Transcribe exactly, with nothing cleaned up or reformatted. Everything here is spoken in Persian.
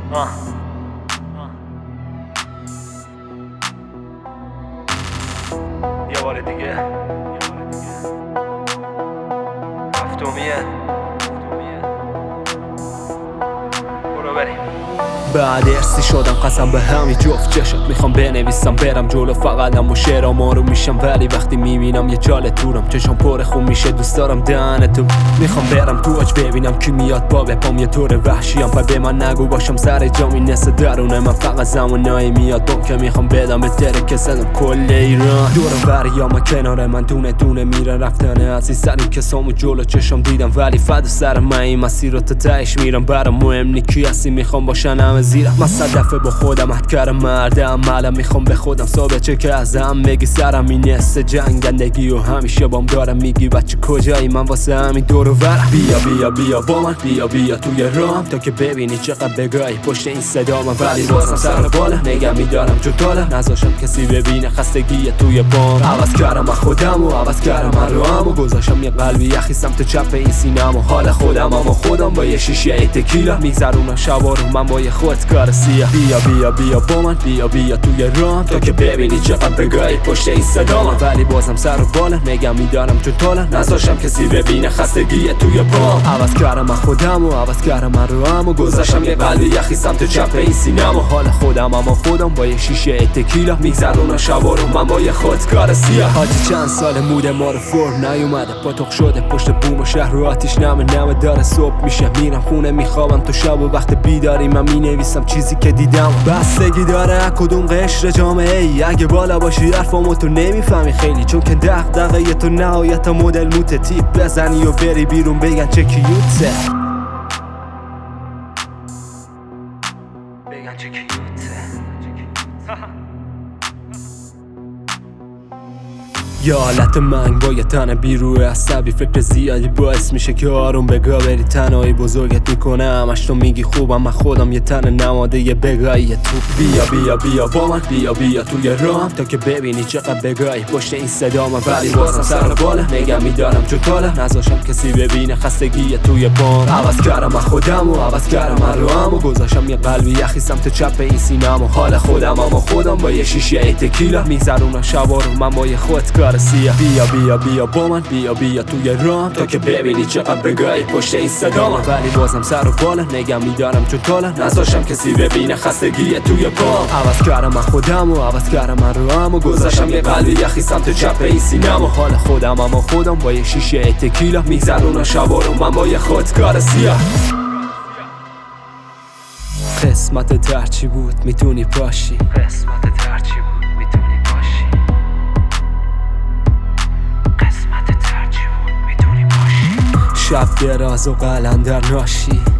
آه. یه بار دیگه هفتمیه برو بریم. بعد ارسی شدم قسم به همی جفت چشت میخوام بنویسم برم جلو فقطم و شعرام آروم میشم، ولی وقتی میبینم یه جال تورم چشم پر خون میشه دوست دارم دهن تو. میخوام برم تو آج ببینم کی میاد با بپام یه طور وحشیم و به من نگو باشم سر جامی نسه درونه من فقط زمانایی میاد بام که میخوام بدم به دره که سنم کل ایران دور وریام کنار من دونه دونه میره رفتنه از این سری که سامو جلو چشم دیدم، ولی فد سر من این مسیر رو تا تهش میرم. برام مهم نی کی هستی میخوام باشن همه زیرم. من صد دفعه با خودم حد کردم مردم معلم میخوام به خودم ثابت چه که ازم بگی سرم این نسه جنگندگی و همیشه بام دارم میگی بچه کجایی من واسه همین دور و ورم. بیا بیا بیا با من بیا بیا توی رام تا که ببینی چقدر بگاهی پشت این صدا من، ولی بازم سر بالا نگه میدارم جو تاله نذاشم کسی ببینه خستگی توی بام. عوض کردم من خودم و عوض کردم من رو هم و گذاشم یه قلبی یخی سمت چپ این سینم و حال خودم اما خودم با یه شیشه تکیلا میگذرونم شبا رو من با یه خودکار سیاه. بیا بیا بیا با من بیا بیا توی رام تا که ببینی چقدر بگاهی پشت این صدا من، ولی بازم سر و بالا نگه میدارم جو تاله نذاشم کسی ببینه خستگی توی بام. عوض کردم من خودم و عوض کردم من رو هم و گذاشم یه قلبی یخی سمت چپ این سینم و حال خودم اما خودم با یه شیشه تکیلا میگذرونم شبا رو من با یه خودکار سیاه. حاجی چند سال موده ما رو فرم نیومده پاتوق شده پشت بوم و شهر رو آتیش نمه نمه داره صبح میشه میرم خونه میخوابم تو شب و وقت بیداری من مینویسم چیزی که دیدم. بستگی داره کدوم قشر جامعه ای اگه بالا باشی حرفامو تو نمیفهمی خیلی، چون که دغدغه تو نهایت مدل موت تیپ بزنی و بری بیرون بگن چه کیوته بگن چه کیوته. یا حالت منگ با یه تن بیروی عصبی فکر زیادی باعث میشه که آروم بگا بری تنهایی بزرگت میکنه همش تو میگی خوبم من خودم یه تن نماده یه بگاهی تو. بیا بیا بیا با من بیا بیا توی رام تا که ببینی چقدر بگاهی پشت این صدا من، ولی بازم سر بالا نگه میدارم جو تاله نذاشم کسی ببینه خستگی توی بام. عوض کردم من خودم و عوض کردم من رو هم و گذاشم یه قلبی یخی سمت چپ این سینم و حال خودم اما خودم با یه شیشه تکیلا میگذرونم شبا رو من با یه خودکار سیاه. بیا بیا بیا با من بیا بیا توی رام تا که ببینی چقدر بگاهی پشت این صدا من، ولی بازم سر و بالا نگه میدارم جو تاله نذاشم کسی ببینه خستگی توی پام. عوض کردم من خودم و عوض کردم من رو هم و گذاشم یه قلبی یخی سمت چپ این سینم و حال خودم اما خودم با یه شیشه تکیلا میگذرونم شبا رو من با یه خودکار سیاه. قسمت ترچی بود میتونی پاشی، قسمت ترچی بود میتونی باشی، قسمت ترچی بود میتونی باشی. شب دراز و قلندر ناشی